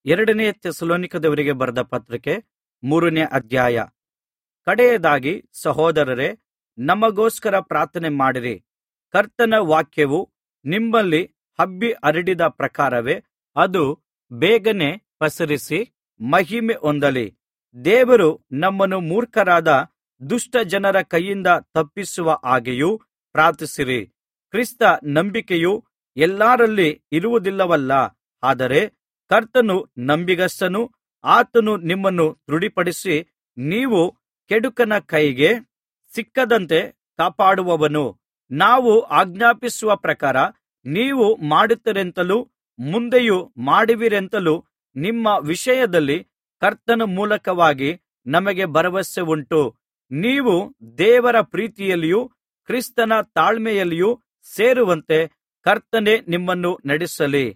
ಎರಡನೆಯ ಥೆಸಲೋನಿಕದವರಿಗೆ ಬರೆದ ಪತ್ರಿಕೆ 3ನೇ ಅಧ್ಯಾಯ. ಕಡೆಯದಾಗಿ ಸಹೋದರರೇ, ನಮಗೋಸ್ಕರ ಪ್ರಾರ್ಥನೆ ಮಾಡಿರಿ. ಕರ್ತನ ವಾಕ್ಯವು ನಿಮ್ಮಲ್ಲಿ ಹಬ್ಬಿ ಹರಡಿದ ಪ್ರಕಾರವೇ ಅದು ಬೇಗನೆ ಪಸರಿಸಿ ಮಹಿಮೆ ಹೊಂದಲಿ. ದೇವರು ನಮ್ಮನ್ನು ಮೂರ್ಖರಾದ ದುಷ್ಟ ಜನರ ಕೈಯಿಂದ ತಪ್ಪಿಸುವ ಹಾಗೆಯೂ ಪ್ರಾರ್ಥಿಸಿರಿ. ಕ್ರಿಸ್ತ ನಂಬಿಕೆಯು ಎಲ್ಲರಲ್ಲಿ ಇರುವುದಿಲ್ಲವಲ್ಲ, ಆದರೆ ಕರ್ತನು ನಂಬಿಗಸ್ತನು. ಆತನು ನಿಮ್ಮನ್ನು ದೃಢಪಡಿಸಿ ನೀವು ಕೆಡುಕನ ಕೈಗೆ ಸಿಕ್ಕದಂತೆ ಕಾಪಾಡುವವನು. ನಾವು ಆಜ್ಞಾಪಿಸುವ ಪ್ರಕಾರ ನೀವು ಮಾಡುತ್ತೀರೆಂತಲೂ ಮುಂದೆಯೂ ಮಾಡುವಿರೆಂತಲೂ ನಿಮ್ಮ ವಿಷಯದಲ್ಲಿ ಕರ್ತನ ಮೂಲಕವಾಗಿ ನಮಗೆ ಭರವಸೆ ಉಂಟು. ನೀವು ದೇವರ ಪ್ರೀತಿಯಲ್ಲಿಯೂ ಕ್ರಿಸ್ತನ ತಾಳ್ಮೆಯಲ್ಲಿಯೂ ಸೇರುವಂತೆ ಕರ್ತನೇ ನಿಮ್ಮನ್ನು ನಡೆಸಲಿ.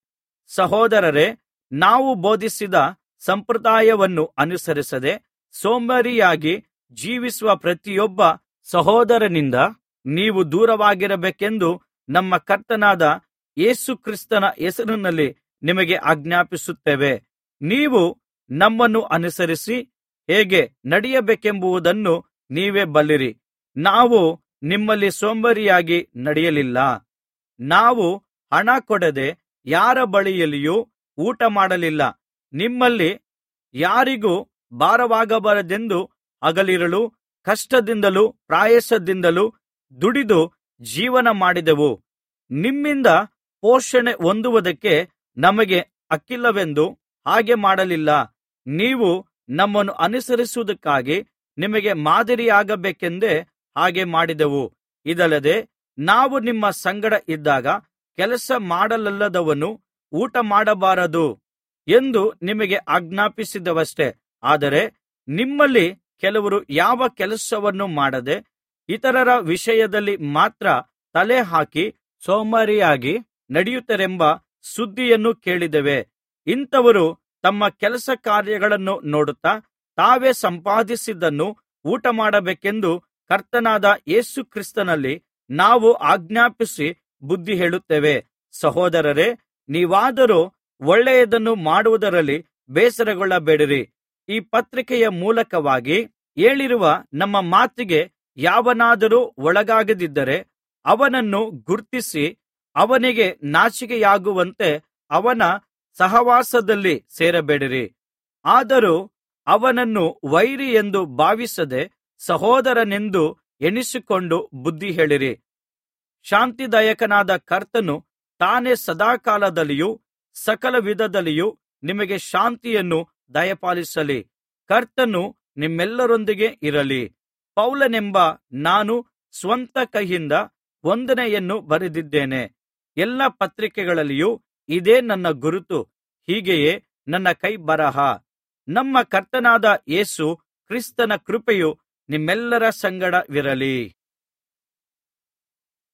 ಸಹೋದರರೇ, ನಾವು ಬೋಧಿಸಿದ ಸಂಪ್ರದಾಯವನ್ನು ಅನುಸರಿಸದೆ ಸೋಮಾರಿಯಾಗಿ ಜೀವಿಸುವ ಪ್ರತಿಯೊಬ್ಬ ಸಹೋದರನಿಂದ ನೀವು ದೂರವಾಗಿರಬೇಕೆಂದು ನಮ್ಮ ಕರ್ತನಾದ ಯೇಸು ಕ್ರಿಸ್ತನ ಹೆಸರಿನಲ್ಲಿ ನಿಮಗೆ ಆಜ್ಞಾಪಿಸುತ್ತೇವೆ. ನೀವು ನಮ್ಮನ್ನು ಅನುಸರಿಸಿ ಹೇಗೆ ನಡೆಯಬೇಕೆಂಬುದನ್ನು ನೀವೇ ಬಲ್ಲಿರಿ. ನಾವು ನಿಮ್ಮಲ್ಲಿ ಸೋಮಾರಿಯಾಗಿ ನಡೆಯಲಿಲ್ಲ. ನಾವು ಹಣ ಕೊಡದೆ ಯಾರ ಬಳಿಯಲ್ಲಿಯೂ ಊಟ ಮಾಡಲಿಲ್ಲ. ನಿಮ್ಮಲ್ಲಿ ಯಾರಿಗೂ ಭಾರವಾಗಬಾರದೆಂದು ಹಗಲಿರುಳು ಕಷ್ಟದಿಂದಲೂ ಪ್ರಯಾಸದಿಂದಲೂ ದುಡಿದು ಜೀವನ ಮಾಡಿದೆವು. ನಿಮ್ಮಿಂದ ಪೋಷಣೆ ಹೊಂದುವುದಕ್ಕೆ ನಮಗೆ ಹಕ್ಕಿಲ್ಲವೆಂದು ಹಾಗೆ ಮಾಡಲಿಲ್ಲ. ನೀವು ನಮ್ಮನ್ನು ಅನುಸರಿಸುವುದಕ್ಕಾಗಿ ನಿಮಗೆ ಮಾದರಿಯಾಗಬೇಕೆಂದೇ ಹಾಗೆ ಮಾಡಿದೆವು. ಇದಲ್ಲದೆ ನಾವು ನಿಮ್ಮ ಸಂಗಡ ಇದ್ದಾಗ ಕೆಲಸ ಮಾಡಲೊಲ್ಲದವನು ಊಟ ಮಾಡಬಾರದು ಎಂದು ನಿಮಗೆ ಆಜ್ಞಾಪಿಸಿದೆವಷ್ಟೆ. ಆದರೆ ನಿಮ್ಮಲ್ಲಿ ಕೆಲವರು ಯಾವ ಕೆಲಸವನ್ನು ಮಾಡದೆ ಇತರರ ವಿಷಯದಲ್ಲಿ ಮಾತ್ರ ತಲೆ ಹಾಕಿ ಸೋಮಾರಿಯಾಗಿ ನಡೆಯುತ್ತಾರೆಂಬ ಸುದ್ದಿಯನ್ನು ಕೇಳಿದ್ದೇವೆ. ಇಂಥವರು ತಮ್ಮ ಕೆಲಸ ಕಾರ್ಯಗಳನ್ನು ನೋಡುತ್ತಾ ತಾವೇ ಸಂಪಾದಿಸಿದ್ದನ್ನು ಊಟ ಮಾಡಬೇಕೆಂದು ಕರ್ತನಾದ ಯೇಸು ಕ್ರಿಸ್ತನಲ್ಲಿ ನಾವು ಆಜ್ಞಾಪಿಸಿ ಬುದ್ಧಿ ಹೇಳುತ್ತೇವೆ. ಸಹೋದರರೇ, ನೀವಾದರೋ ಒಳ್ಳೆಯದನ್ನು ಮಾಡುವುದರಲ್ಲಿ ಬೇಸರಗೊಳ್ಳಬೇಡಿರಿ. ಈ ಪತ್ರಿಕೆಯ ಮೂಲಕವಾಗಿ ಹೇಳಿರುವ ನಮ್ಮ ಮಾತಿಗೆ ಯಾವನಾದರೂ ಒಳಗಾಗದಿದ್ದರೆ ಅವನನ್ನು ಗುರ್ತಿಸಿ ಅವನಿಗೆ ನಾಚಿಕೆಯಾಗುವಂತೆ ಅವನ ಸಹವಾಸದಲ್ಲಿ ಸೇರಬೇಡಿರಿ. ಆದರೂ ಅವನನ್ನು ವೈರಿ ಎಂದು ಭಾವಿಸದೆ ಸಹೋದರನೆಂದು ಎಣಿಸಿಕೊಂಡು ಬುದ್ಧಿ ಹೇಳಿರಿ. ಶಾಂತಿದಾಯಕನಾದ ಕರ್ತನು ತಾನೇ ಸದಾಕಾಲದಲ್ಲಿಯೂ ಸಕಲ ವಿಧದಲ್ಲಿಯೂ ನಿಮಗೆ ಶಾಂತಿಯನ್ನು ದಯಪಾಲಿಸಲಿ. ಕರ್ತನು ನಿಮ್ಮೆಲ್ಲರೊಂದಿಗೆ ಇರಲಿ. ಪೌಲನೆಂಬ ನಾನು ಸ್ವಂತ ಕೈಯಿಂದ ವಂದನೆಯನ್ನು ಬರೆದಿದ್ದೇನೆ. ಎಲ್ಲಾ ಪತ್ರಿಕೆಗಳಲ್ಲಿಯೂ ಇದೇ ನನ್ನ ಗುರುತು, ಹೀಗೆಯೇ ನನ್ನ ಕೈ ಬರಹ. ನಮ್ಮ ಕರ್ತನಾದ ಯೇಸು ಕ್ರಿಸ್ತನ ಕೃಪೆಯು ನಿಮ್ಮೆಲ್ಲರ ಸಂಗಡವಿರಲಿ.